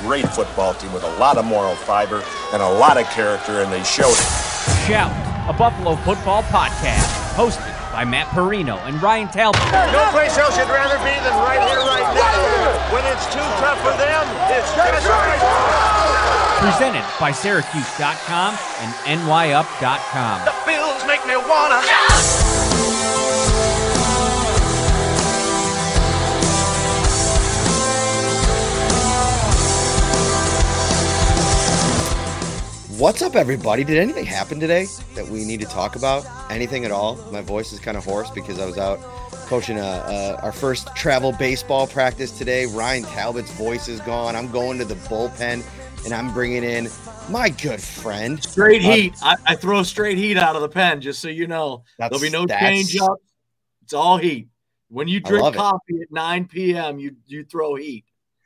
great football team with a lot of moral fiber and a lot of character, and they showed it. Shout, a Buffalo football podcast, hosted by Matt Perino and Ryan Talbot. No place else you'd rather be than right here, right now. When it's too tough for them, it's just right. Presented by Syracuse.com and NYUp.com. The Bills make me wanna. What's up, everybody? Did anything happen today that we need to talk about? Anything at all? My voice is kind of hoarse because I was out coaching our first travel baseball practice today. Ryan Talbot's voice is gone. I'm going to the bullpen, and I'm bringing in my good friend. Straight heat. I throw straight heat out of the pen, just so you know. There'll be no change up. It's all heat. When you drink coffee at 9 p.m., you throw heat.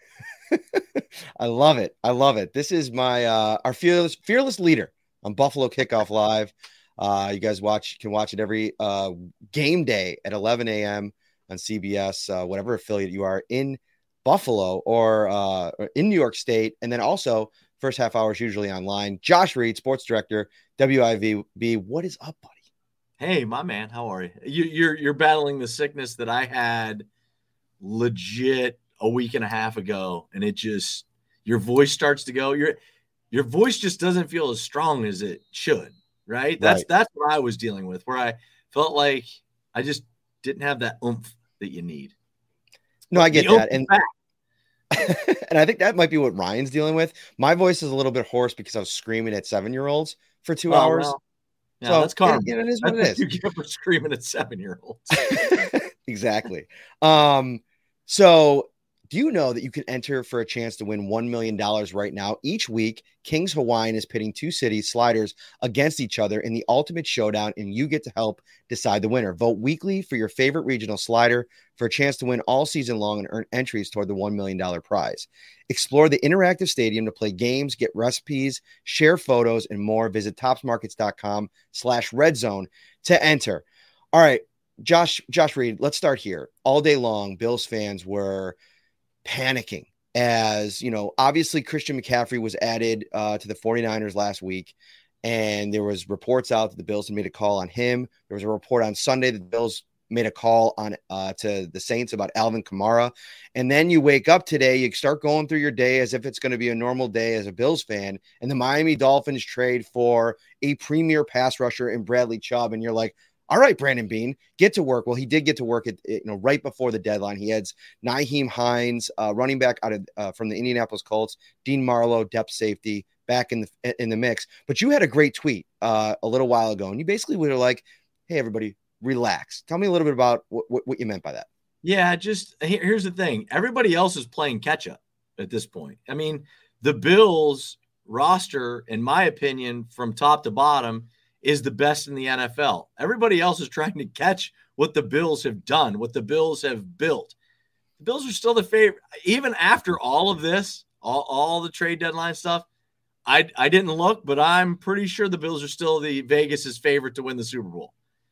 I love it. I love it. This is my our fearless leader on Buffalo Kickoff Live. You guys can watch it every game day at 11 a.m. on CBS, whatever affiliate you are in Buffalo or in New York State. And then also first half hour is usually online. Josh Reed, sports director, WIVB. What is up, buddy? Hey, my man. How are you? You're battling the sickness that I had legit a week and a half ago, and it just, your voice starts to go. Your voice just doesn't feel as strong as it should, right? That's what I was dealing with, where I felt like I just didn't have that oomph that you need. No, I get that. And and I think that might be what Ryan's dealing with. My voice is a little bit hoarse because I was screaming at 7-year-olds for 2 hours. Well, yeah, so that's karma. It is what it is. You get for screaming at 7-year-olds. Exactly. So do you know that you can enter for a chance to win $1 million right now? Each week, Kings Hawaiian is pitting two cities sliders against each other in the ultimate showdown, and you get to help decide the winner. Vote weekly for your favorite regional slider for a chance to win all season long and earn entries toward the $1 million prize. Explore the interactive stadium to play games, get recipes, share photos, and more. Visit topsmarkets.com/redzone to enter. All right, Josh Reed, let's start here. All day long, Bills fans were panicking as, you know, obviously Christian McCaffrey was added to the 49ers last week, and there was reports out that the Bills had made a call on him. There was a report on Sunday that the Bills made a call on to the Saints about Alvin Kamara. And then you wake up today, you start going through your day as if it's going to be a normal day as a Bills fan, and the Miami Dolphins trade for a premier pass rusher in Bradley Chubb, and you're like, all right, Brandon Beane, get to work. Well, he did get to work right before the deadline. He had Nyheim Hines, running back out of from the Indianapolis Colts, Dean Marlowe, depth safety, back in the mix. But you had a great tweet a little while ago, and you basically were like, "Hey, everybody, relax." Tell me a little bit about what you meant by that. Yeah, just here's the thing: everybody else is playing catch up at this point. I mean, the Bills roster, in my opinion, from top to bottom, is the best in the NFL. Everybody else is trying to catch what the Bills have done, what the Bills have built. The Bills are still the favorite. Even after all of this, all the trade deadline stuff, I didn't look, but I'm pretty sure the Bills are still the Vegas's favorite to win the Super Bowl.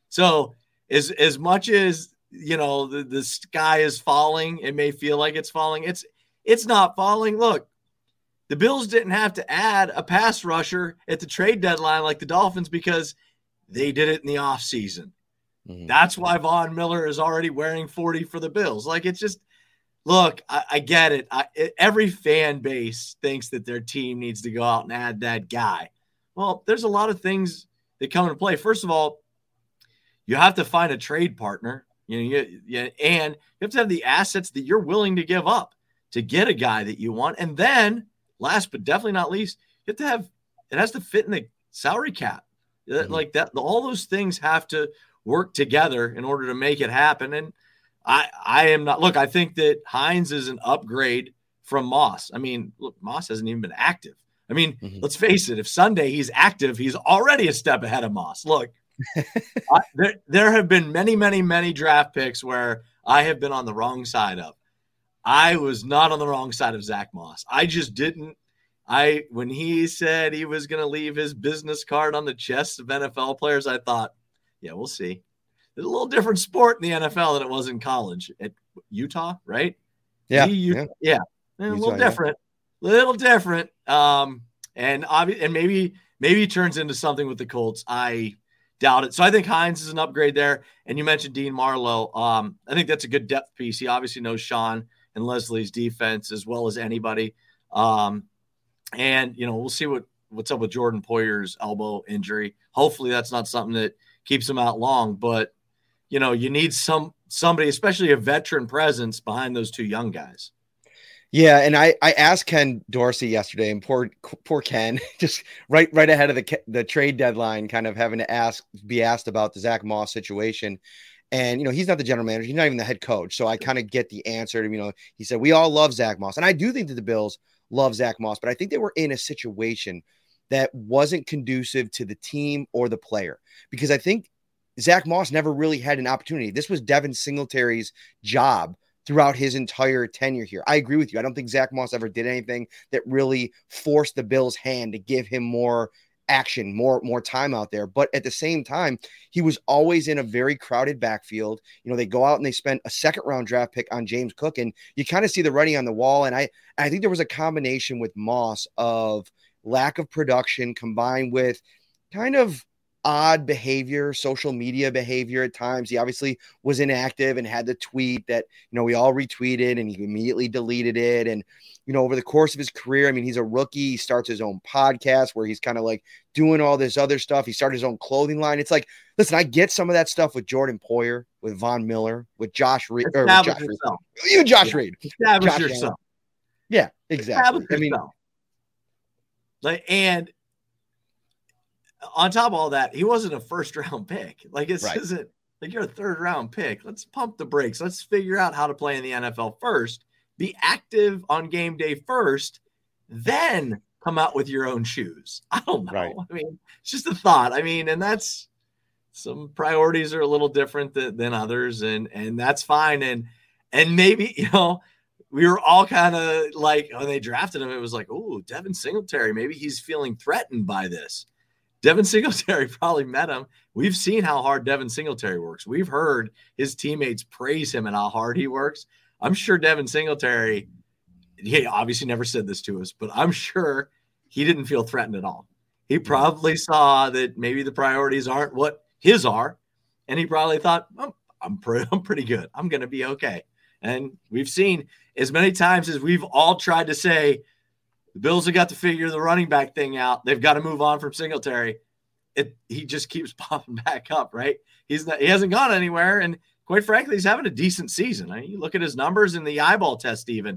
So as much as, you know, the sky is falling, it may feel like it's falling. It's not falling. Look, the Bills didn't have to add a pass rusher at the trade deadline like the Dolphins because they did it in the offseason. Mm-hmm. That's why Von Miller is already wearing 40 for the Bills. Like, it's just, look, I get it. Every fan base thinks that their team needs to go out and add that guy. Well, there's a lot of things that come into play. First of all, you have to find a trade partner, and you have to have the assets that you're willing to give up to get a guy that you want. And then, last but definitely not least, it has to fit in the salary cap. Mm-hmm. Like that, all those things have to work together in order to make it happen. And I am not, look, I think that Hines is an upgrade from Moss. I mean, look, Moss hasn't even been active. I mean, Let's face it, if Sunday he's active, he's already a step ahead of Moss. Look, there have been many, many, many draft picks where I have been on the wrong side of. I was not on the wrong side of Zach Moss. I just didn't. When he said he was going to leave his business card on the chests of NFL players, I thought, yeah, we'll see. It's a little different sport in the NFL than it was in college at Utah, right? Yeah. A little different. little different. And maybe he turns into something with the Colts. I doubt it. So I think Hines is an upgrade there. And you mentioned Dean Marlowe. I think that's a good depth piece. He obviously knows Sean and Leslie's defense as well as anybody. And we'll see what's up with Jordan Poyer's elbow injury. Hopefully that's not something that keeps him out long, but you need somebody, especially a veteran presence behind those two young guys. Yeah, and I asked Ken Dorsey yesterday, and poor Ken, just right ahead of the trade deadline, kind of having to be asked about the Zach Moss situation. And he's not the general manager, he's not even the head coach. So I kind of get the answer to he said we all love Zach Moss, and I do think that the Bills love Zach Moss, but I think they were in a situation that wasn't conducive to the team or the player, because I think Zach Moss never really had an opportunity. This was Devin Singletary's job throughout his entire tenure here. I agree with you. I don't think Zach Moss ever did anything that really forced the Bills' hand to give him more action, more time out there. But at the same time, he was always in a very crowded backfield. They go out and they spend a second-round draft pick on James Cook, and you kind of see the writing on the wall. And I think there was a combination with Moss of lack of production combined with kind of odd behavior, social media behavior at times. He obviously was inactive and had the tweet that, we all retweeted, and he immediately deleted it. And, over the course of his career, he's a rookie. He starts his own podcast where he's kind of like doing all this other stuff. He started his own clothing line. It's like, listen, I get some of that stuff with Jordan Poyer, with Von Miller, with Josh Reed. Even Josh Reed. Establish yourself. Yeah, exactly. And on top of all that, he wasn't a first-round pick. Isn't like you're a third-round pick. Let's pump the brakes. Let's figure out how to play in the NFL first. Be active on game day first, then come out with your own shoes. I don't know. Right. It's just a thought. And that's some priorities are a little different than others, and that's fine. And maybe we were all kind of like when they drafted him, it was like, oh, Devin Singletary, maybe he's feeling threatened by this. Devin Singletary probably met him. We've seen how hard Devin Singletary works. We've heard his teammates praise him and how hard he works. I'm sure Devin Singletary, he obviously never said this to us, but I'm sure he didn't feel threatened at all. He probably saw that maybe the priorities aren't what his are, and he probably thought, oh, I'm pretty good. I'm going to be okay. And we've seen as many times as we've all tried to say, the Bills have got to figure the running back thing out. They've got to move on from Singletary. He just keeps popping back up, right? He hasn't gone anywhere, and quite frankly, he's having a decent season. You look at his numbers in the eyeball test, even.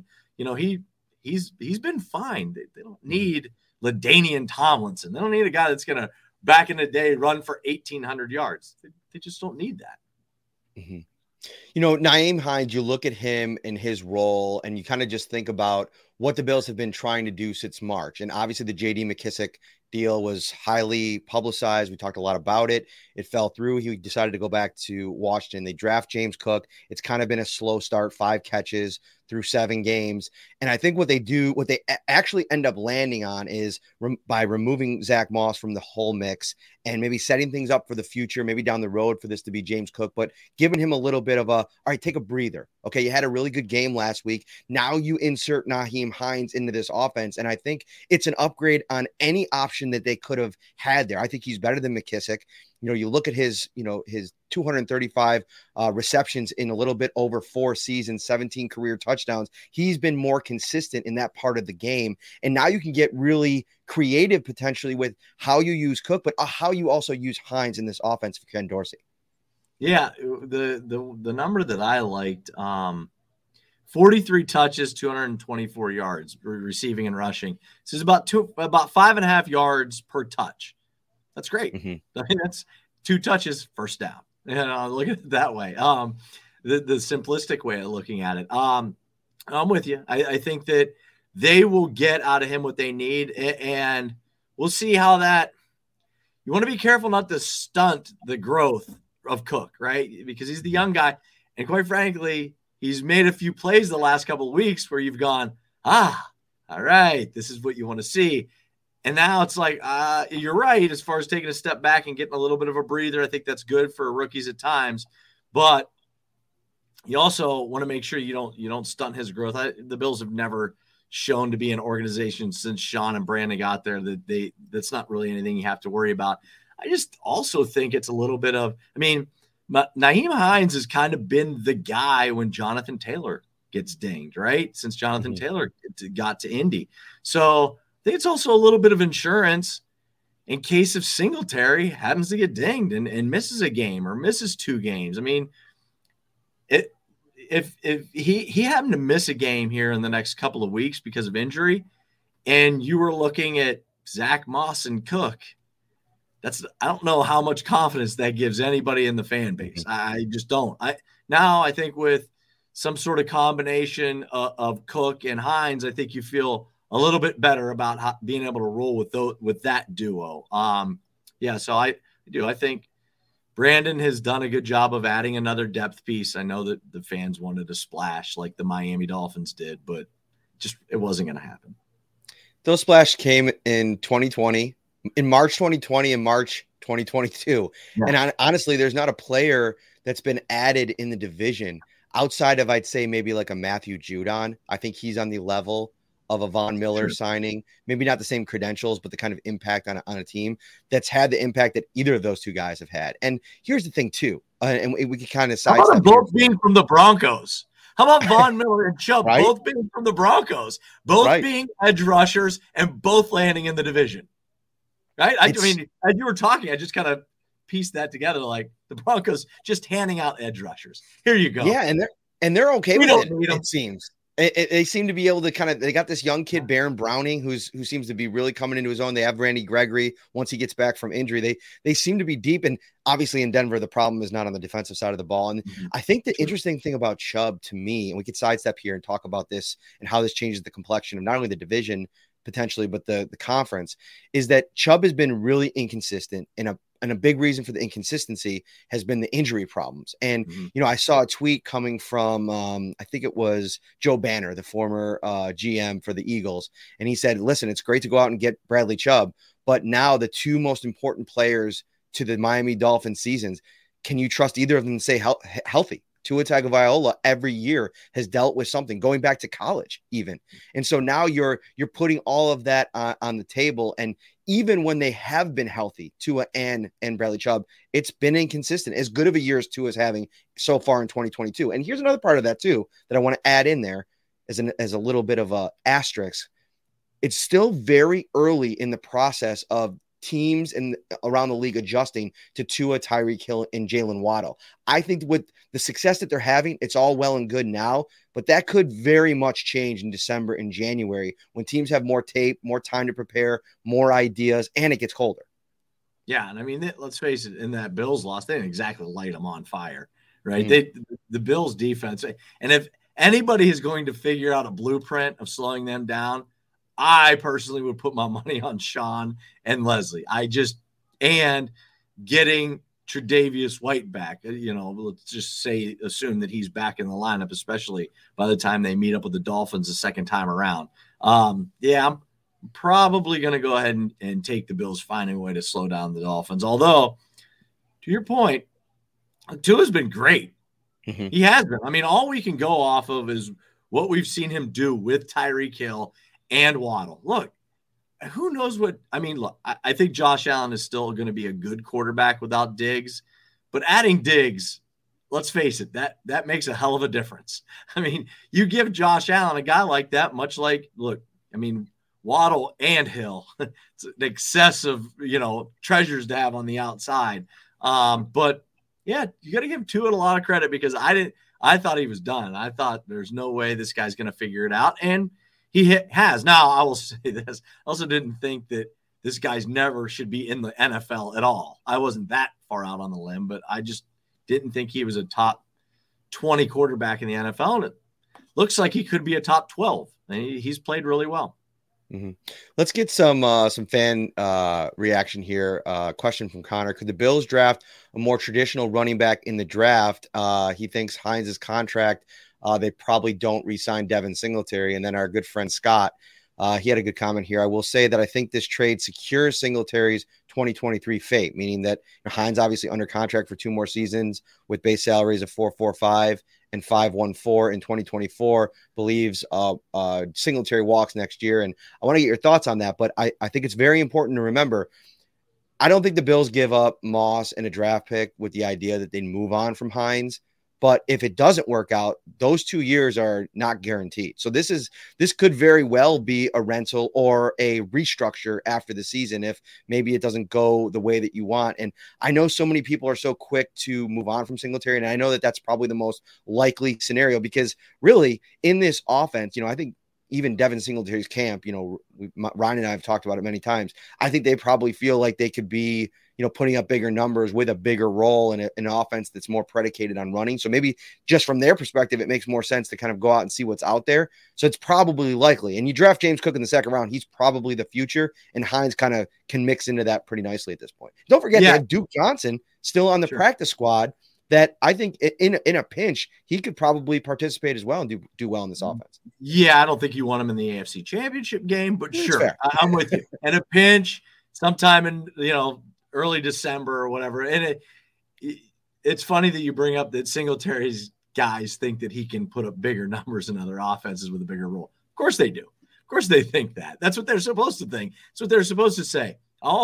He's been fine. They don't need LaDainian Tomlinson. They don't need a guy that's going to, back in the day, run for 1,800 yards. They just don't need that. Mm-hmm. Nyheim Hines, you look at him and his role, and you kind of just think about what the Bills have been trying to do since March. And obviously the J.D. McKissic deal was highly publicized. We talked a lot about it. It fell through. He decided to go back to Washington. They draft James Cook. It's kind of been a slow start, 5 catches through 7 games. And I think what they actually end up landing on is by removing Zach Moss from the whole mix and maybe setting things up for the future, maybe down the road for this to be James Cook, but giving him a little bit of all right, take a breather. Okay, you had a really good game last week. Now you insert Nyheim Hines into this offense, and I think it's an upgrade on any option that they could have had there. I think he's better than McKissic. You look at his 235 receptions in a little bit over 4 seasons, 17 career touchdowns. He's been more consistent in that part of the game. And now you can get really creative potentially with how you use Cook, but how you also use Hines in this offense for Ken Dorsey. Yeah, the number that I liked, 43 touches, 224 yards receiving and rushing. So it's about 5.5 yards per touch. That's great. Mm-hmm. That's 2 touches, first down. Look at it that way. The simplistic way of looking at it. I'm with you. I think that they will get out of him what they need, and we'll see how that. You want to be careful not to stunt the growth of Cook, right? Because he's the young guy, and quite frankly, he's made a few plays the last couple of weeks where you've gone, all right, this is what you want to see. And now it's like, you're right, as far as taking a step back and getting a little bit of a breather. I think that's good for rookies at times. But you also want to make sure you don't stunt his growth. The Bills have never shown to be an organization since Sean and Brandon got there that's not really anything you have to worry about. I just also think it's a little bit of, Nyheim Hines has kind of been the guy when Jonathan Taylor gets dinged, right? Since Jonathan Taylor got to Indy. So I think it's also a little bit of insurance in case if Singletary happens to get dinged and misses a game or misses 2 games. I mean, if he happened to miss a game here in the next couple of weeks because of injury, and you were looking at Zach Moss and Cook, I don't know how much confidence that gives anybody in the fan base. I just don't. I think with some sort of combination of Cook and Hines, I think you feel a little bit better about being able to roll with that duo. So I do. I think Brandon has done a good job of adding another depth piece. I know that the fans wanted a splash like the Miami Dolphins did, but just it wasn't going to happen. Those splash came in 2020, in March 2020 and March 2022. Yeah. And honestly, there's not a player that's been added in the division outside of, I'd say, maybe like a Matthew Judon. I think he's on the level of a Von Miller signing, maybe not the same credentials, but the kind of impact on a team that's had the impact that either of those two guys have had. And here's the thing too, and we can kind of sidestep both being from the Broncos. How about Von Miller and Chubb both being from the Broncos, both being edge rushers and both landing in the division? Right? I mean, as you were talking, I just kind of pieced that together, like the Broncos just handing out edge rushers. Here you go. Yeah, and they're okay with it, it seems. They seem to be able to they got this young kid, Baron Browning, who seems to be really coming into his own. They have Randy Gregory once he gets back from injury. They seem to be deep. And obviously in Denver, the problem is not on the defensive side of the ball. And I think the interesting thing about Chubb to me, and we could sidestep here and talk about this and how this changes the complexion of not only the division potentially, but the conference, is that Chubb has been really inconsistent, and a big reason for the inconsistency has been the injury problems. And, I saw a tweet coming from, I think it was Joe Banner, the former GM for the Eagles. And he said, listen, it's great to go out and get Bradley Chubb, but now the 2 most important players to the Miami Dolphins seasons, can you trust either of them to stay healthy? Tua Tagovailoa every year has dealt with something going back to college even. And so now you're putting all of that on the table. And even when they have been healthy, Tua and Bradley Chubb, it's been inconsistent, as good of a year as Tua is having so far in 2022. And here's another part of that too, that I want to add in there as a little bit of a asterisk. It's still very early in the process of teams and around the league adjusting to Tua, Tyreek Hill, and Jalen Waddle. I think with the success that they're having, it's all well and good now, but that could very much change in December and January when teams have more tape, more time to prepare, more ideas, and it gets colder. Yeah, and I mean, let's face it, in that Bills loss, they didn't exactly light them on fire, right? The Bills defense, and if anybody is going to figure out a blueprint of slowing them down, I personally would put my money on Sean and Leslie. And getting Tre'Davious White back, let's just assume that he's back in the lineup, especially by the time they meet up with the Dolphins the second time around. I'm probably going to go ahead and take the Bills finding a way to slow down the Dolphins. Although, to your point, Tua's been great. He has been. I mean, all we can go off of is what we've seen him do with Tyreek Hill and Waddle. Look, who knows what – I think Josh Allen is still going to be a good quarterback without Diggs. But adding Diggs, let's face it, that makes a hell of a difference. I mean, you give Josh Allen a guy like that, much like – Waddle and Hill. It's an excessive, treasures to have on the outside. But, yeah, you got to give Tua a lot of credit because I thought he was done. I thought there's no way this guy's going to figure it out. And he has. Now, I will say this. I also didn't think that this guy's never should be in the NFL at all. I wasn't that far out on the limb, but I just didn't think he was a top 20 quarterback in the NFL. And it looks like he could be a top 12. And he's played really well. Let's get some fan reaction here. Question from Connor: could the Bills draft a more traditional running back in the draft? He thinks Hines' contract, they probably don't re-sign Devin Singletary. And then our good friend Scott, he had a good comment here. I will say that I think this trade secures Singletary's 2023 fate, meaning that Hines obviously under contract for 2 more seasons with base salaries of $445 and $514 in 2024, believes Singletary walks next year. And I want to get your thoughts on that, but I think it's very important to remember, I don't think the Bills give up Moss and a draft pick with the idea that they move on from Hines. But if it doesn't work out, those 2 years are not guaranteed. So this could very well be a rental or a restructure after the season if maybe it doesn't go the way that you want. And I know so many people are so quick to move on from Singletary, and I know that that's probably the most likely scenario because really in this offense, I think even Devin Singletary's camp, Ryan and I have talked about it many times. I think they probably feel like they could be, putting up bigger numbers with a bigger role in an offense that's more predicated on running. So maybe just from their perspective, it makes more sense to kind of go out and see what's out there. So it's probably likely. And you draft James Cook in the second round, he's probably the future. And Hines kind of can mix into that pretty nicely at this point. Don't forget they have Duke Johnson still on the practice squad that I think in a pinch, he could probably participate as well and do well in this offense. Yeah, I don't think you want him in the AFC Championship game, but sure, I'm with you. In a pinch, sometime in, early December or whatever. And it's funny that you bring up that Singletary's guys think that he can put up bigger numbers in other offenses with a bigger role. Of course they do. Of course they think that. That's what they're supposed to think. That's what they're supposed to say.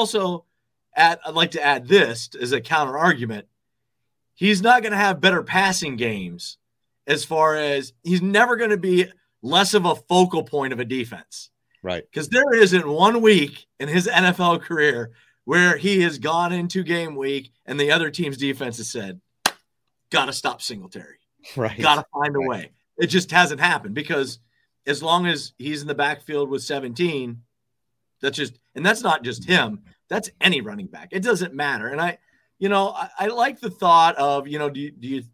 I'd like to add this as a counter argument. He's not going to have better passing games as far as he's never going to be less of a focal point of a defense. Right. Because there isn't 1 week in his NFL career where he has gone into game week and the other team's defense has said, got to stop Singletary. Right. Got to find a way. It just hasn't happened because as long as he's in the backfield with 17, and that's not just him. That's any running back. It doesn't matter. And I like the thought of, the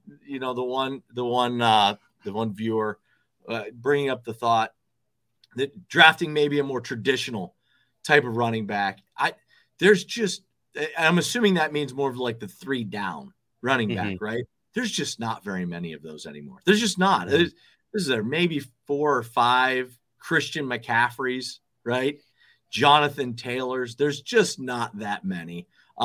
one viewer bringing up the thought that drafting maybe a more traditional type of running back. I'm assuming that means more of like the 3 down running back, right? There's just not very many of those anymore. There's just not. There maybe 4 or 5 Christian McCaffreys, right? Jonathan Taylors. There's just not that many.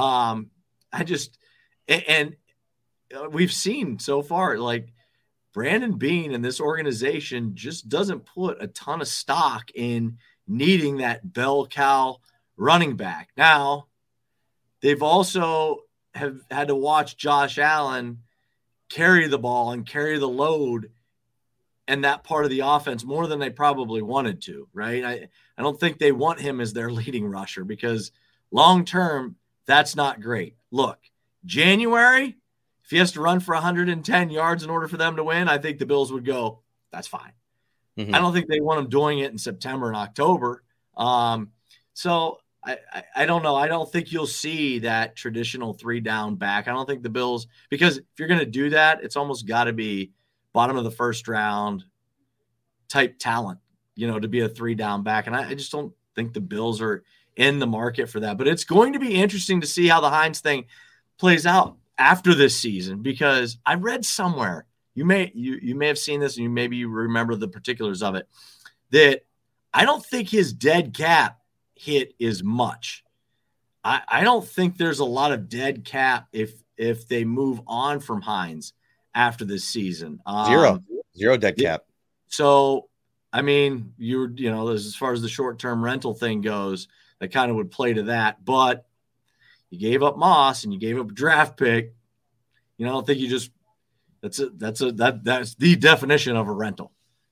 We've seen so far, like Brandon Beane and this organization just doesn't put a ton of stock in needing that bell cow running back. Now, they've also have had to watch Josh Allen carry the ball and carry the load and that part of the offense more than they probably wanted to, right? I don't think they want him as their leading rusher because long-term, that's not great. Look, January, if he has to run for 110 yards in order for them to win, I think the Bills would go, that's fine. I don't think they want him doing it in September and October. So I don't know. I don't think you'll see that traditional 3 down back. I don't think the Bills, because if you're going to do that, it's almost got to be bottom of the first round type talent, to be a 3 down back. And I just don't think the Bills are in the market for that. But it's going to be interesting to see how the Hines thing plays out after this season, because I read somewhere, you may have seen this and you remember the particulars of it, that I don't think his dead cap hit is much. I don't think there's a lot of dead cap if they move on from Hines after this season. Zero dead cap. So, I mean, as far as the short-term rental thing goes, that kind of would play to that. But you gave up Moss and you gave up a draft pick. I don't think you just that's the definition of a rental.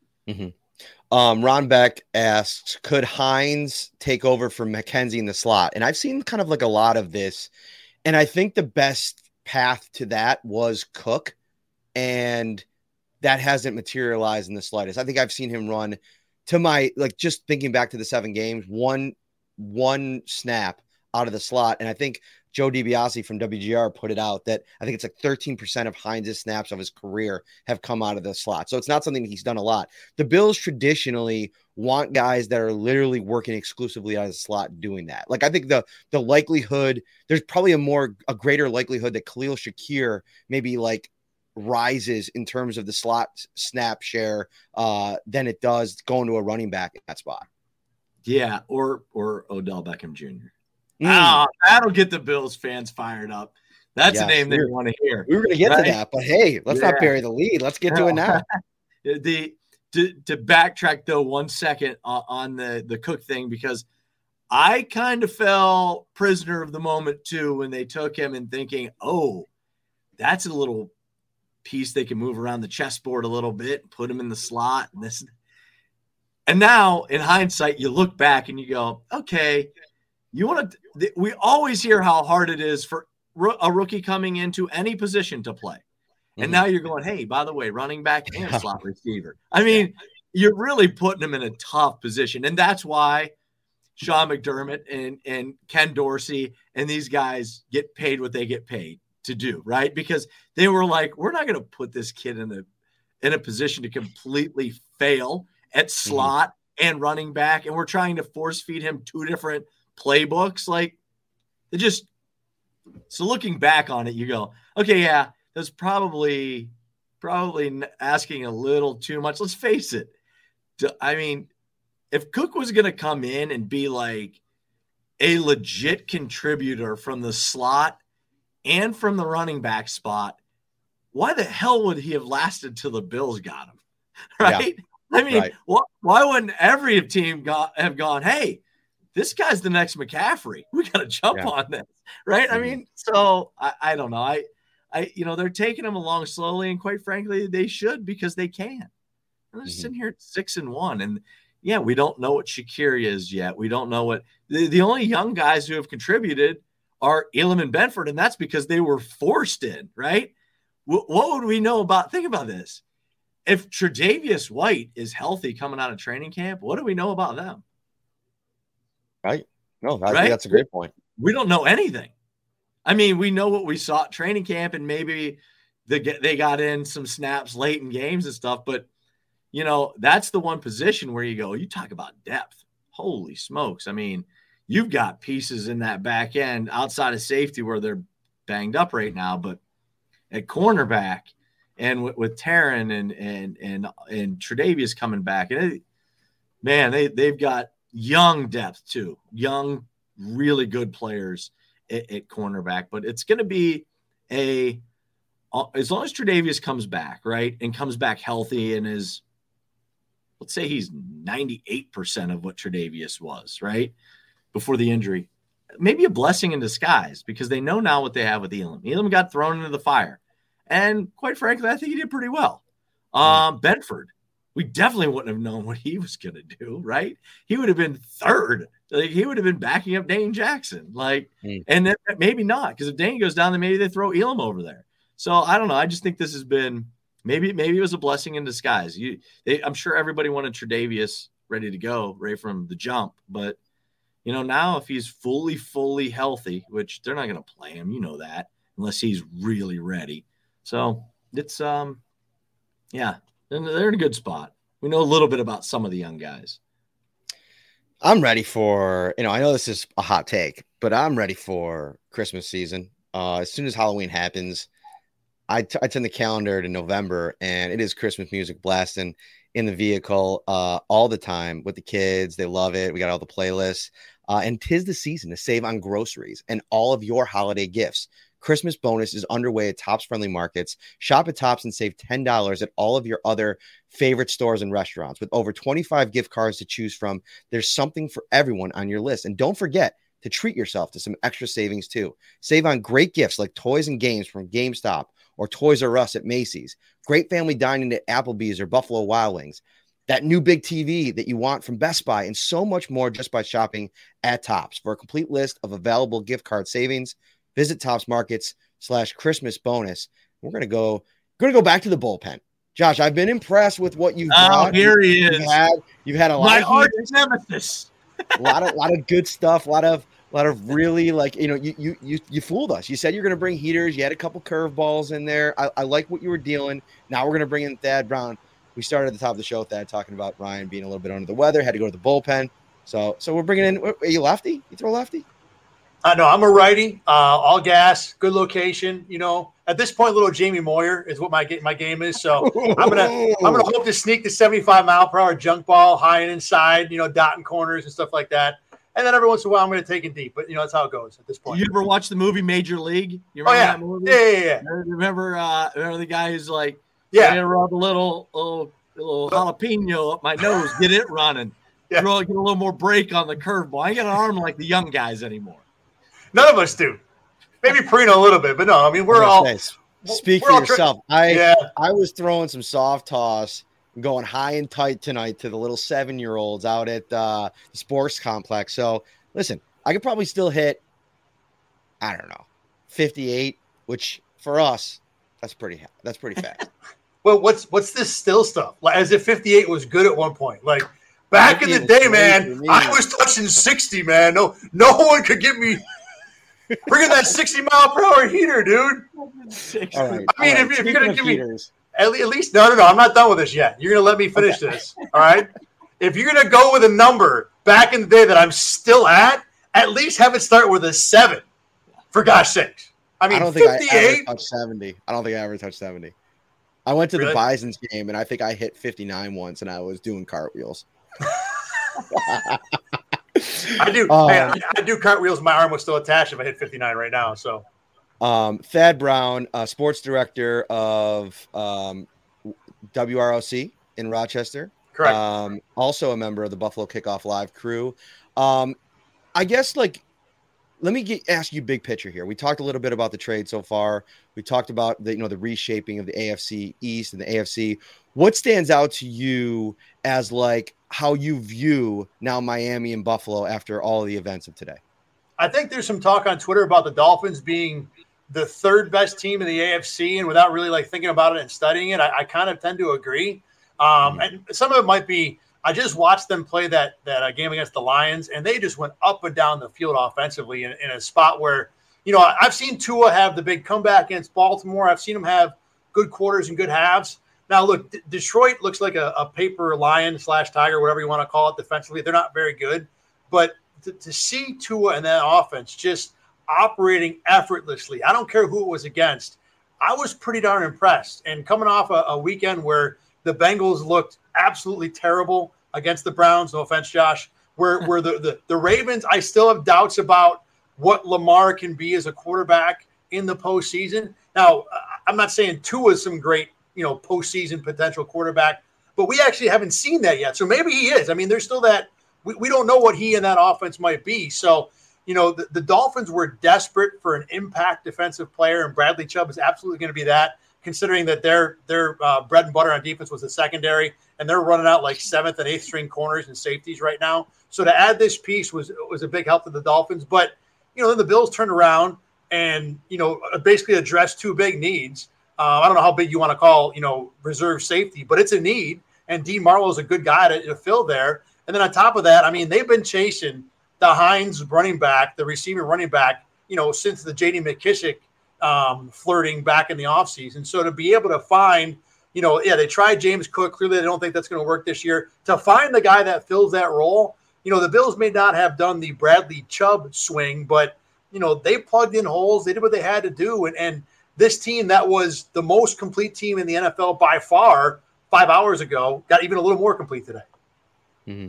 Ron Beck asks, could Hines take over for McKenzie in the slot? And I've seen kind of like a lot of this, and I think the best path to that was Cook, and that hasn't materialized in the slightest. I think I've seen him run just thinking back to the 7 games, one snap out of the slot. And I think Joe DiBiase from WGR put it out that I think it's like 13% of Hines' snaps of his career have come out of the slot. So it's not something he's done a lot. The Bills traditionally want guys that are literally working exclusively out of the slot doing that. Like, I think the likelihood, there's probably a greater likelihood that Khalil Shakir maybe like rises in terms of the slot snap share than it does going to a running back in that spot. Yeah, or Odell Beckham Jr. Oh, that'll get the Bills fans fired up. That's a name they want to hear. We were going to get to that, but hey, let's not bury the lead. Let's get to it now. To backtrack though 1 second on the Cook thing, because I kind of fell prisoner of the moment too when they took him and thinking, oh, that's a little piece they can move around the chessboard a little bit, put him in the slot. And now in hindsight, you look back and you go, okay, we always hear how hard it is for a rookie coming into any position to play. And now you're going, hey, by the way, running back and slot receiver. I mean, you're really putting him in a tough position. And that's why Sean McDermott and Ken Dorsey and these guys get paid what they get paid to do, right? Because they were like, we're not going to put this kid in a position to completely fail at slot and running back. And we're trying to force feed him 2 different playbooks. Like, so looking back on it, you go, okay, yeah, that's probably asking a little too much. Let's face it. I mean, if Cook was going to come in and be like a legit contributor from the slot and from the running back spot, why the hell would he have lasted till the Bills got him? Right? Yeah. I mean, why wouldn't every team have gone, hey, this guy's the next McCaffrey. We got to jump on this, right? I mean, so I don't know. They're taking him along slowly, and quite frankly, they should, because they can. And they're sitting here at 6-1, and yeah, we don't know what Shaqiri is yet. We don't know what the only young guys who have contributed are Elam and Benford, and that's because they were forced in, right? What would we know about? Think about this. If Tre'Davious White is healthy coming out of training camp, what do we know about them? Right. No, I think that's a great point. We don't know anything. I mean, we know what we saw at training camp, and maybe they got in some snaps late in games and stuff. But, that's the one position where you go, you talk about depth. Holy smokes. I mean, you've got pieces in that back end outside of safety where they're banged up right now. But at cornerback and with Taron and Tre'Davious coming back, and they've got young depth too, young, really good players at cornerback. But it's going to be as long as Tre'Davious comes back, right, and comes back healthy and is, let's say he's 98% of what Tre'Davious was, right, before the injury, maybe a blessing in disguise, because they know now what they have with Elam. Elam got thrown into the fire, and quite frankly, I think he did pretty well. Benford, we definitely wouldn't have known what he was going to do, right? He would have been third. Like, he would have been backing up Dane Jackson. And then maybe not, because if Dane goes down, then maybe they throw Elam over there. So I don't know. I just think this has been maybe it was a blessing in disguise. I'm sure everybody wanted Tre'Davious ready to go right from the jump, but now if he's fully healthy, which they're not going to play him, that, unless he's really ready. So it's they're in a good spot. We know a little bit about some of the young guys. I'm ready for, I know this is a hot take, but I'm ready for Christmas season. As soon as Halloween happens, I turn the calendar to November, and it is Christmas music blasting in the vehicle all the time with the kids. They love it. We got all the playlists. And 'tis the season to save on groceries and all of your holiday gifts. Christmas bonus is underway at Tops Friendly Markets. Shop at Tops and save $10 at all of your other favorite stores and restaurants. With over 25 gift cards to choose from, there's something for everyone on your list. And don't forget to treat yourself to some extra savings too. Save on great gifts like toys and games from GameStop or Toys R Us at Macy's. Great family dining at Applebee's or Buffalo Wild Wings. That new big TV that you want from Best Buy, and so much more just by shopping at Tops. For a complete list of available gift card savings, visit Tops Markets/Christmas bonus. We're going to go back to the bullpen. Josh, I've been impressed with what you've brought. Here he is. You've had a lot My of arch nemesis. a lot of good stuff. A lot of really, you fooled us. You said you're going to bring heaters. You had a couple curveballs in there. I like what you were dealing. Now we're going to bring in Thad Brown. We started at the top of the show with Thad talking about Ryan being a little bit under the weather, had to go to the bullpen. So we're bringing in. Are you lefty? You throw lefty? No, I'm a righty. All gas, good location. At this point, little Jamie Moyer is what my game is. So I'm gonna hope to sneak the 75 mile per hour junk ball high and inside. Dotting corners and stuff like that. And then every once in a while, I'm going to take it deep. But, that's how it goes at this point. You ever watch the movie Major League? You remember that movie? Yeah. Remember the guy who's like, yeah, I'm gonna rub a little jalapeno up my nose, get it running. Yeah. Get a little more break on the curveball. I ain't got an arm like the young guys anymore. None of us do. Maybe Perino a little bit, but no, I mean, we're all. Speak for yourself. I was throwing some soft toss, going high and tight tonight to the little 7-year-olds out at the sports complex. So listen, I could probably still hit, I don't know, 58, which for us, that's pretty fast. Well, what's this still stuff? Like, as if 58 was good at one point. Like back in the day, man, I was touching 60, man. No one could get me bringing that 60-mile-per-hour heater, dude. Right, I mean, if you're gonna give me at least, no, I'm not done with this yet. You're gonna let me finish this, all right? If you're gonna go with a number back in the day that I'm still at least have it start with a 7. For gosh sakes. I mean, I don't think 58. I ever touched 70. I don't think I ever touched 70. I went to the Bison's game, and I think I hit 59 once, and I was doing cartwheels. I do cartwheels. My arm was still attached if I hit 59 right now. So, Thad Brown, sports director of WROC in Rochester. Correct. Also a member of the Buffalo Kickoff Live crew. I guess, let me ask you big picture here. We talked a little bit about the trade so far. We talked about the reshaping of the AFC East and the AFC. What stands out to you as how you view now Miami and Buffalo after all of the events of today? I think there's some talk on Twitter about the Dolphins being the third best team in the AFC, and without really thinking about it and studying it, I kind of tend to agree. And some of it might be, I just watched them play that game against the Lions, and they just went up and down the field offensively in a spot where, I've seen Tua have the big comeback against Baltimore. I've seen him have good quarters and good halves. Now, look, Detroit looks like a paper lion / tiger, whatever you want to call it defensively. They're not very good. But to see Tua and that offense just operating effortlessly, I don't care who it was against, I was pretty darn impressed. And coming off a weekend where the Bengals looked absolutely terrible against the Browns. No offense, Josh. Where the Ravens, I still have doubts about what Lamar can be as a quarterback in the postseason. Now, I'm not saying Tua is some great, postseason potential quarterback, but we actually haven't seen that yet. So maybe he is. I mean, there's still that we don't know what he and that offense might be. So, the Dolphins were desperate for an impact defensive player, and Bradley Chubb is absolutely going to be that, considering that their bread and butter on defense was the secondary, and they're running out 7th and 8th string corners and safeties right now. So to add this piece was a big help to the Dolphins. But, then the Bills turned around and, basically addressed 2 big needs. I don't know how big you want to call, reserve safety, but it's a need. And D. Marlowe is a good guy to fill there. And then on top of that, I mean, they've been chasing the Hines running back, the receiving running back, since the J.D. McKissick flirting back in the offseason. So to be able to find, they tried James Cook. Clearly, they don't think that's going to work this year. To find the guy that fills that role, the Bills may not have done the Bradley Chubb swing, but, they plugged in holes. They did what they had to do. And this team that was the most complete team in the NFL by far 5 hours ago got even a little more complete today. Mm-hmm.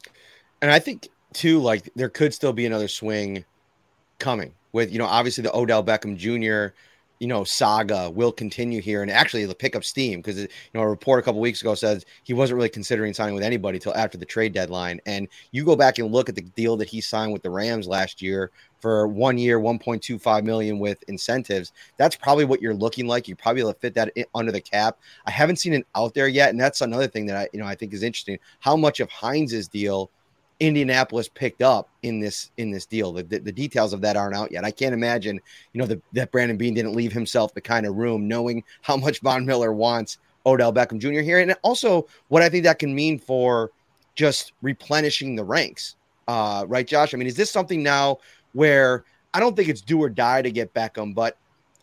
And I think, too, there could still be another swing coming with, obviously the Odell Beckham Jr., saga will continue here, and actually it'll pick up steam because, a report a couple weeks ago says he wasn't really considering signing with anybody till after the trade deadline. And you go back and look at the deal that he signed with the Rams last year for 1 year, $1.25 million with incentives. That's probably what you're looking like. You probably will fit that under the cap. I haven't seen it out there yet, and that's another thing that I think is interesting. How much of Hines's deal Indianapolis picked up in this deal. The details of that aren't out yet. I can't imagine, that Brandon Beane didn't leave himself the kind of room knowing how much Von Miller wants Odell Beckham Jr. here. And also what I think that can mean for just replenishing the ranks. Right, Josh? I mean, is this something now where I don't think it's do or die to get Beckham, but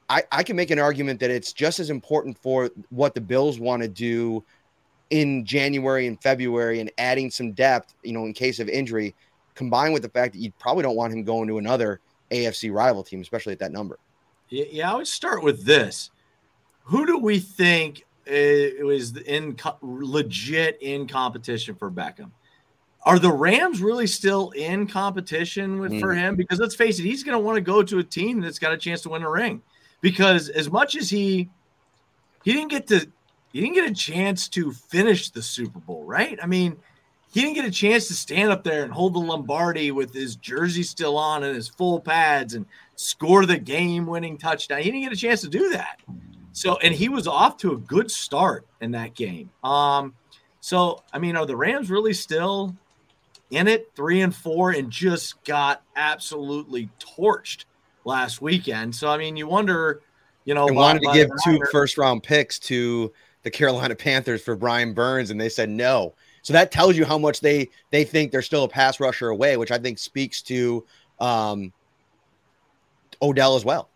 I can make an argument that it's just as important for what the Bills want to do in January and February and adding some depth, in case of injury, combined with the fact that you probably don't want him going to another AFC rival team, especially at that number. Yeah, I would start with this. Who do we think was legit in competition for Beckham? are the Rams really still in competition for him? Because let's face it, he's going to want to go to a team that's got a chance to win a ring. Because as much as he didn't get a chance to finish the Super Bowl, right? I mean, he didn't get a chance to stand up there and hold the Lombardi with his jersey still on and his full pads and score the game-winning touchdown. He didn't get a chance to do that. So, and he was off to a good start in that game. So, I mean, are the Rams really still in it 3-4 and just got absolutely torched last weekend? So, I mean, you wonder, they wanted to give 2 first-round picks to the Carolina Panthers for Brian Burns, and they said no. So that tells you how much they think they're still a pass rusher away, which I think speaks to Odell as well.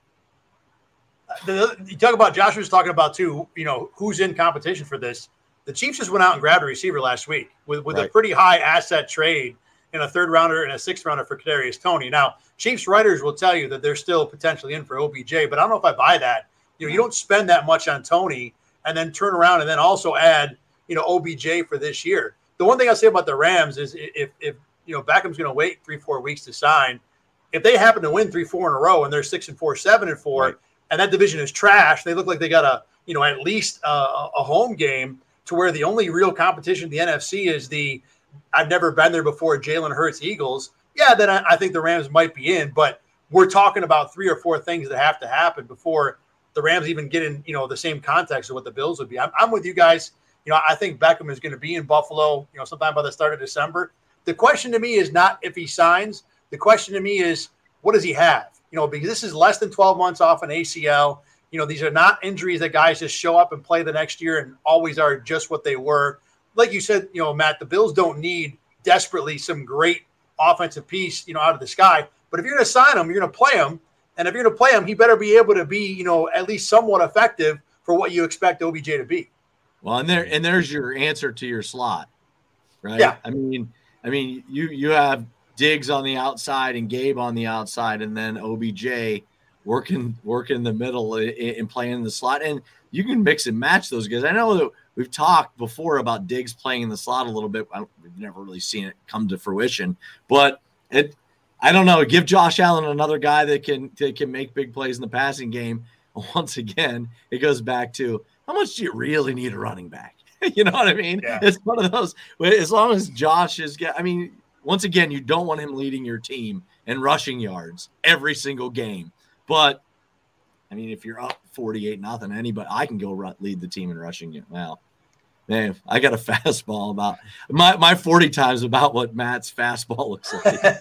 You talk about Josh was talking about too, who's in competition for this. The Chiefs just went out and grabbed a receiver last week with a pretty high asset trade in a 3rd rounder and a 6th rounder for Kadarius Toney. Now, Chiefs writers will tell you that they're still potentially in for OBJ, but I don't know if I buy that. You don't spend that much on Toney and then turn around and then also add, OBJ for this year. The one thing I'll say about the Rams is if Beckham's going to wait 3-4 weeks to sign, if they happen to win 3-4 in a row and they're 6-4, 7-4, right, and that division is trash, they look like they got at least a home game to where the only real competition in the NFC is I've never been there before Jalen Hurts Eagles. Yeah, then I think the Rams might be in, but we're talking about 3 or 4 things that have to happen before the Rams even get in, the same context of what the Bills would be. I'm with you guys. I think Beckham is going to be in Buffalo, sometime by the start of December. The question to me is not if he signs. The question to me is, what does he have? Because this is less than 12 months off an ACL. These are not injuries that guys just show up and play the next year and always are just what they were. Like you said, Matt, the Bills don't need desperately some great offensive piece, out of the sky. But if you're going to sign him, you're going to play him. And if you're going to play him, he better be able to be, at least somewhat effective for what you expect OBJ to be. Well, and there's your answer to your slot, right? Yeah. I mean, you have Diggs on the outside and Gabe on the outside, and then OBJ working in the middle and playing in the slot, and you can mix and match those guys. I know that we've talked before about Diggs playing in the slot a little bit. We've never really seen it come to fruition, but I don't know. Give Josh Allen another guy that can make big plays in the passing game. Once again, it goes back to, how much do you really need a running back? You know what I mean? Yeah. It's one of those, as long as Josh once again, you don't want him leading your team in rushing yards every single game. But, if you're up 48-0, anybody, I can go do the team in rushing it. Well, man, I got a fastball about my 40 times about what Matt's fastball looks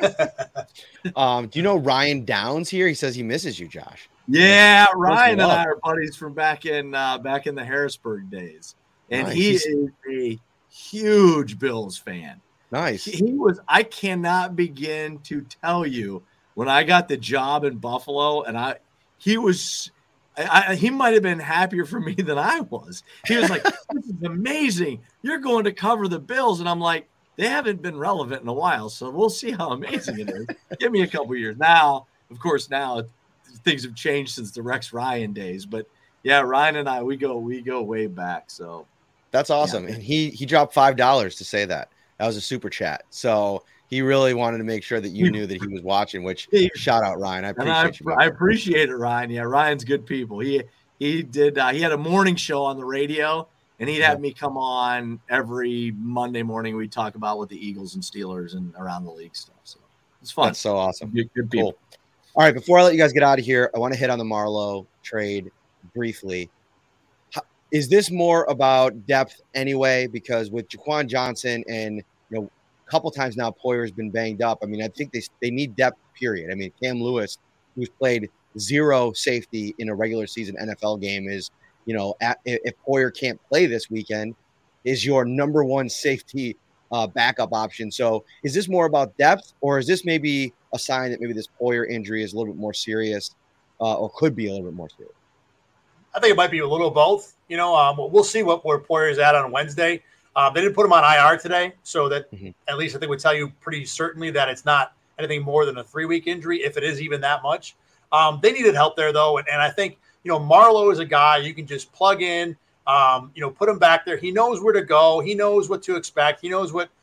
like. Do you know Ryan Downs here? He says he misses you, Josh. Yeah, Ryan and I are buddies from back in the Harrisburg days, and nice. He is a huge Bills fan. Nice. I cannot begin to tell you, when I got the job in Buffalo, and he might have been happier for me than I was. He was like, "This is amazing. You're going to cover the Bills," and I'm like, "They haven't been relevant in a while, so we'll see how amazing it is. Give me a couple years." Now, of course, things have changed since the Rex Ryan days, but yeah, Ryan and I, we go way back. So that's awesome. Yeah. And he dropped $5 to say that. That was a super chat. So he really wanted to make sure that you knew that he was watching, which shout out Ryan. I appreciate you. I appreciate it, Ryan. Yeah. Ryan's good people. He did. He had a morning show on the radio, and he'd have me come on every Monday morning. We'd talk about what the Eagles and Steelers and around the league stuff. So it's fun. That's so awesome. Good people. Cool. All right, before I let you guys get out of here, I want to hit on the Marlowe trade briefly. Is this more about depth anyway? Because with Jaquan Johnson and, a couple times now Poyer's been banged up. I think they need depth, period. Cam Lewis, who's played 0 safety in a regular season NFL game, is, if Poyer can't play this weekend, is your number 1 safety backup option. So is this more about depth, or is this maybe a sign that maybe this Poyer injury is a little bit more serious or could be a little bit more serious? I think it might be a little of both. We'll see where Poyer is at on Wednesday. They didn't put him on IR today, so that at least I think would tell you pretty certainly that it's not anything more than a 3-week injury, if it is even that much. They needed help there, though, and I think Marlowe is a guy you can just plug in, put him back there. He knows where to go. He knows what to expect. He knows what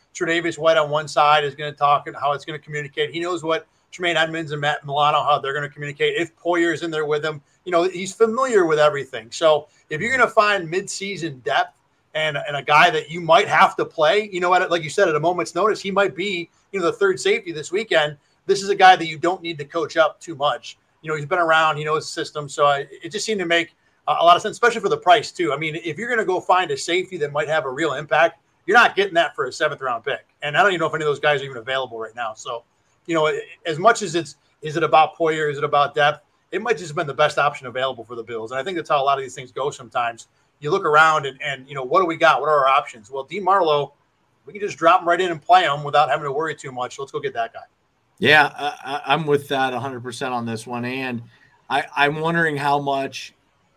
Tre'Davious White on one side is going to talk and how it's going to communicate. He knows what Tremaine Edmonds and Matt Milano, how they're going to communicate. If Poyer's in there with him, he's familiar with everything. So if you're going to find midseason depth and a guy that you might have to play, like you said, at a moment's notice, he might be, the third safety this weekend. This is a guy that you don't need to coach up too much. He's been around, he knows the system. So it just seemed to make a lot of sense, especially for the price too. I mean, if you're going to go find a safety that might have a real impact, you're not getting that for a 7th round pick. And I don't even know if any of those guys are even available right now. So, as much as is it about Poyer? Is it about depth? It might just have been the best option available for the Bills. And I think that's how a lot of these things go sometimes. You look around and what do we got? What are our options? Well, Dean Marlowe, we can just drop him right in and play him without having to worry too much. Let's go get that guy. Yeah, I'm with that 100% on this one. And I'm wondering how much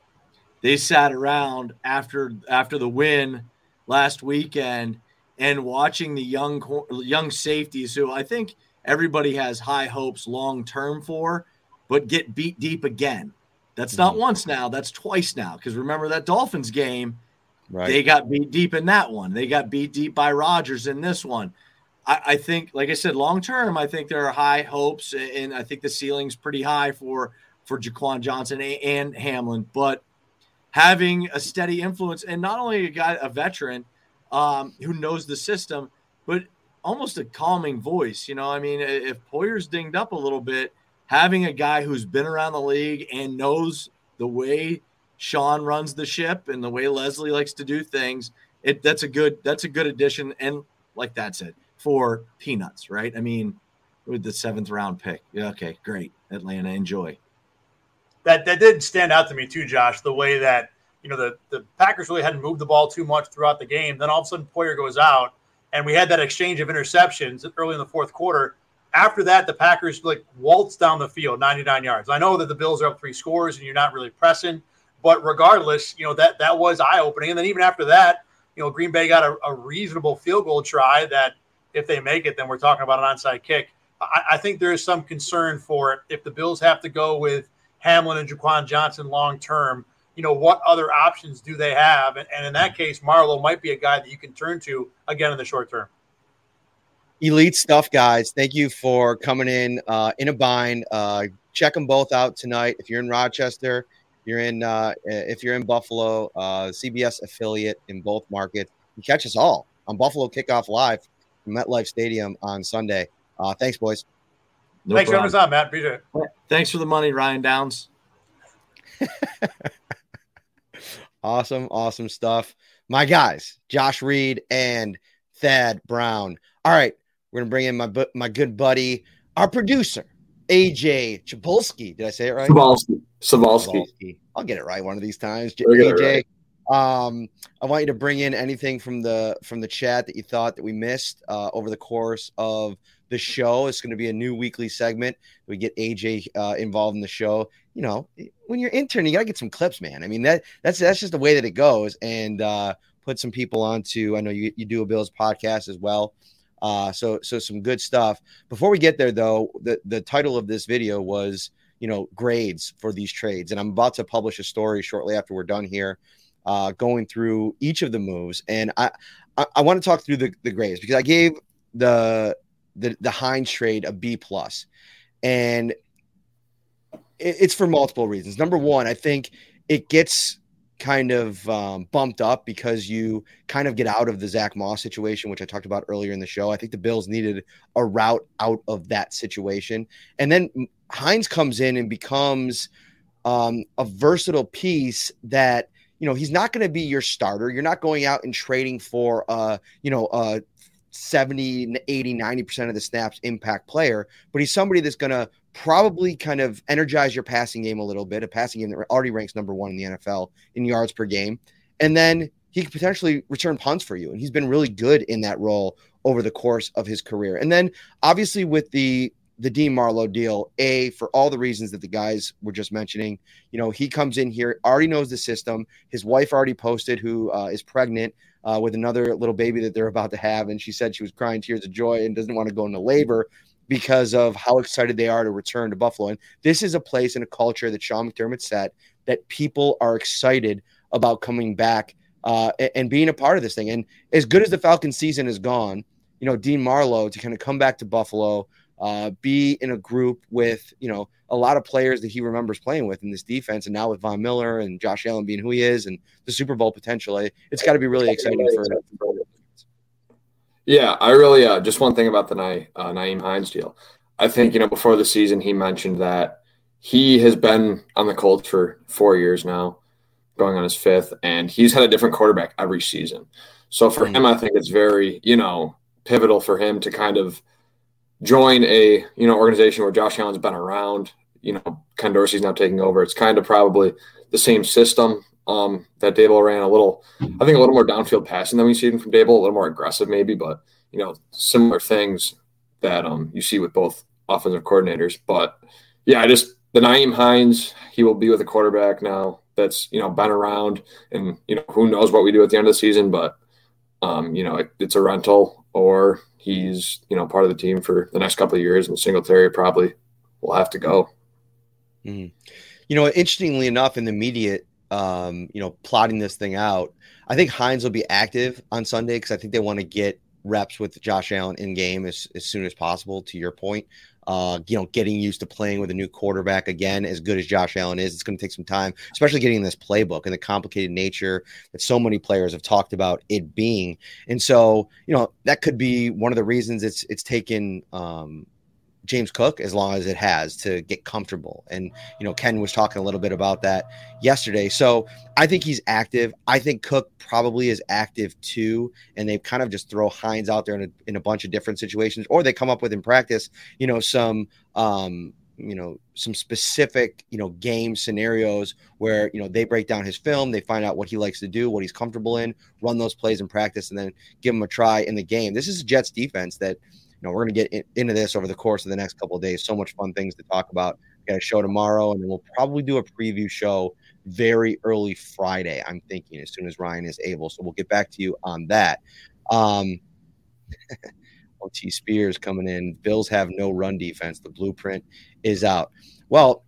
they sat around after the win last weekend and watching the young safeties who I think everybody has high hopes long-term for, but get beat deep again. That's not once now, that's twice now. Because remember that Dolphins game, right? They got beat deep in that one. They got beat deep by Rodgers in this one. I think, like I said, long-term, I think there are high hopes, and I think the ceiling's pretty high for Jaquan Johnson and Hamlin. But having a steady influence, and not only a veteran who knows the system, but almost a calming voice. I mean, if Poyer's dinged up a little bit, having a guy who's been around the league and knows the way Sean runs the ship and the way Leslie likes to do things, that's a good addition. And like that said, for peanuts, right? I mean, with the 7th round pick. Yeah, okay, great. Atlanta, enjoy. That did stand out to me too, Josh, the way that, the Packers really hadn't moved the ball too much throughout the game. Then all of a sudden Poyer goes out, and we had that exchange of interceptions early in the fourth quarter. After that, the Packers waltzed down the field, 99 yards. I know that the Bills are up 3 scores and you're not really pressing, but regardless, that was eye-opening. And then even after that, Green Bay got a reasonable field goal try that if they make it, then we're talking about an onside kick. I think there is some concern for if the Bills have to go with Hamlin and Jaquan Johnson long-term, what other options do they have? And in that case, Marlowe might be a guy that you can turn to again in the short term. Elite stuff, guys. Thank you for coming in a bind. Check them both out tonight. If you're in Rochester, if you're in Buffalo, CBS affiliate in both markets, you catch us all on Buffalo Kickoff Live from MetLife Stadium on Sunday. Thanks, boys. Thanks for having us on, Matt. Appreciate it. Thanks for the money, Ryan Downs. Awesome stuff. My guys, Josh Reed and Thad Brown. All right, we're going to bring in my good buddy, our producer, AJ Chapulski. Did I say it right? Savalski. I'll get it right one of these times. AJ, I want you to bring in anything from the chat that you thought that we missed over the course of the show. It's going to be a new weekly segment. We get AJ involved in the show. When you're intern, you got to get some clips, man. I mean, that's just the way that it goes. And put some people onto, I know you do a Bills podcast as well. So some good stuff. Before we get there, though, the title of this video was, grades for these trades. And I'm about to publish a story shortly after we're done here, going through each of the moves. And I want to talk through the grades because I gave the Hines trade a B+. And it's for multiple reasons. Number one, I think it gets kind of bumped up because you kind of get out of the Zach Moss situation, which I talked about earlier in the show. I think the Bills needed a route out of that situation. And then Hines comes in and becomes a versatile piece that, he's not going to be your starter. You're not going out and trading for, 70, 80, 90% of the snaps impact player, but he's somebody that's going to probably kind of energize your passing game a little bit, a passing game that already ranks number 1 in the NFL in yards per game. And then he could potentially return punts for you. And he's been really good in that role over the course of his career. And then obviously with the Dean Marlowe deal, for all the reasons that the guys were just mentioning, he comes in here, already knows the system. His wife already posted who is pregnant with another little baby that they're about to have. And she said she was crying tears of joy and doesn't want to go into labor because of how excited they are to return to Buffalo. And this is a place and a culture that Sean McDermott set that people are excited about coming back and being a part of this thing. And as good as the Falcons season has gone, Dean Marlowe to kind of come back to Buffalo, be in a group with, a lot of players that he remembers playing with in this defense. And now with Von Miller and Josh Allen being who he is and the Super Bowl potential, it's got to be really exciting for Yeah, I really just one thing about the Nyheim Hines deal. I think, before the season, he mentioned that he has been on the Colts for 4 years now, going on his 5th, and he's had a different quarterback every season. So for him, I think it's very, pivotal for him to kind of join a, organization where Josh Allen's been around. Ken Dorsey's now taking over. It's kind of probably the same system that Daboll ran, a little more downfield passing than we've seen from Daboll, a little more aggressive maybe, but, similar things that you see with both offensive coordinators. But, yeah, the Nyheim Hines, he will be with a quarterback now that's, been around, and, who knows what we do at the end of the season, but, it's a rental, or he's, part of the team for the next couple of years, and Singletary probably will have to go. Mm-hmm. Interestingly enough, in the immediate, plotting this thing out, I think Hines will be active on Sunday because I think they want to get reps with Josh Allen in game as soon as possible, to your point. Getting used to playing with a new quarterback again, as good as Josh Allen is, it's going to take some time, especially getting this playbook and the complicated nature that so many players have talked about it being. And so, that could be one of the reasons it's taken James Cook as long as it has to get comfortable. And, Ken was talking a little bit about that yesterday. So I think he's active. I think Cook probably is active too. And they kind of just throw Hines out there in a bunch of different situations, or they come up with in practice, some specific, game scenarios where, they break down his film, they find out what he likes to do, what he's comfortable in, run those plays in practice, and then give him a try in the game. This is a Jets defense that, we're going to get into this over the course of the next couple of days. So much fun things to talk about. We got a show tomorrow, and then we'll probably do a preview show very early Friday, I'm thinking, as soon as Ryan is able. So we'll get back to you on that. OT Spears coming in. Bills have no run defense. The blueprint is out. Well,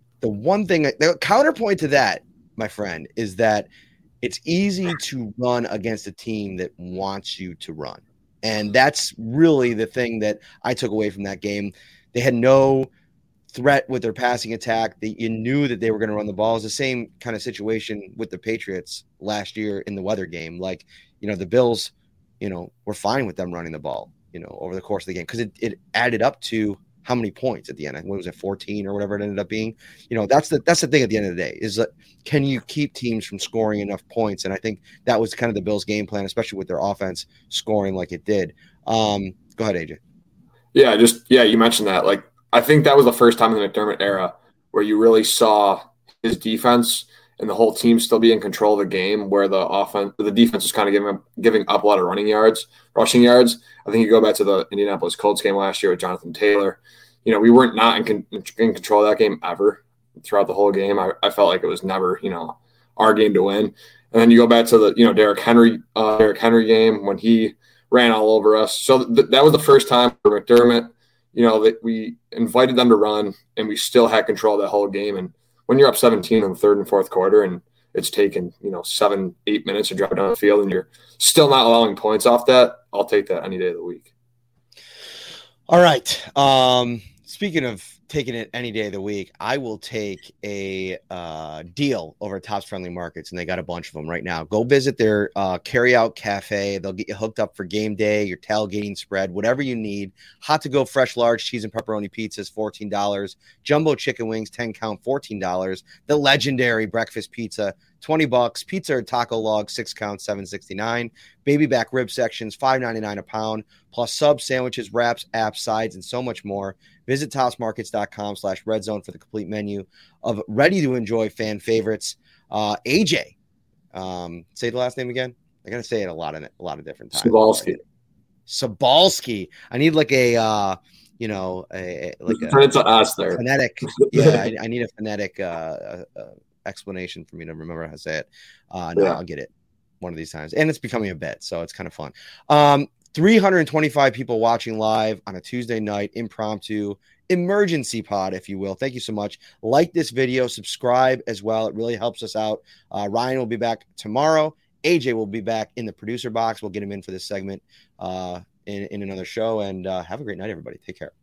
the counterpoint to that, my friend, is that it's easy to run against a team that wants you to run. And that's really the thing that I took away from that game. They had no threat with their passing attack. You knew that they were going to run the ball. It's the same kind of situation with the Patriots last year in the weather game. Like, the Bills, were fine with them running the ball, over the course of the game, because it added up to how many points at the end? What was it, 14 or whatever it ended up being? That's the thing at the end of the day, is that can you keep teams from scoring enough points? And I think that was kind of the Bills' game plan, especially with their offense scoring like it did. Go ahead, AJ. Yeah, you mentioned that. Like, I think that was the first time in the McDermott era where you really saw his defense and the whole team still be in control of the game, where the defense was kind of giving up a lot of rushing yards. I think you go back to the Indianapolis Colts game last year with Jonathan Taylor. We weren't not in control of that game ever throughout the whole game. I felt like it was never, our game to win. And then you go back to the, Derrick Henry game when he ran all over us. So that was the first time for McDermott, that we invited them to run and we still had control of that whole game. And when you're up 17 in the third and fourth quarter and it's taken, 7-8 minutes to drive down the field and you're still not allowing points off that, I'll take that any day of the week. All right. Speaking of taking it any day of the week, I will take a deal over at Tops Friendly Markets, and they got a bunch of them right now. Go visit their carry-out cafe. They'll get you hooked up for game day, your tailgating spread, whatever you need. Hot to go, fresh, large cheese and pepperoni pizzas, $14. Jumbo chicken wings, 10 count, $14. The legendary breakfast pizza, $20. Pizza or taco log, 6 count, $7.69. Baby back rib sections, $5.99 a pound. Plus subs, sandwiches, wraps, apps, sides, and so much more. Visit topsmarkets.com/redzone for the complete menu of ready-to-enjoy fan favorites. AJ, say the last name again. I got to say it a lot of different times. Sabalski. I need like a us there. Phonetic. Yeah, I need a phonetic explanation for me to remember how to say it. I'll get it one of these times. And it's becoming a bet, so it's kind of fun. 325 people watching live on a Tuesday night, impromptu emergency pod, if you will. Thank you so much. Like this video, subscribe as well. It really helps us out. Ryan will be back tomorrow. AJ will be back in the producer box. We'll get him in for this segment in another show. And have a great night, everybody. Take care.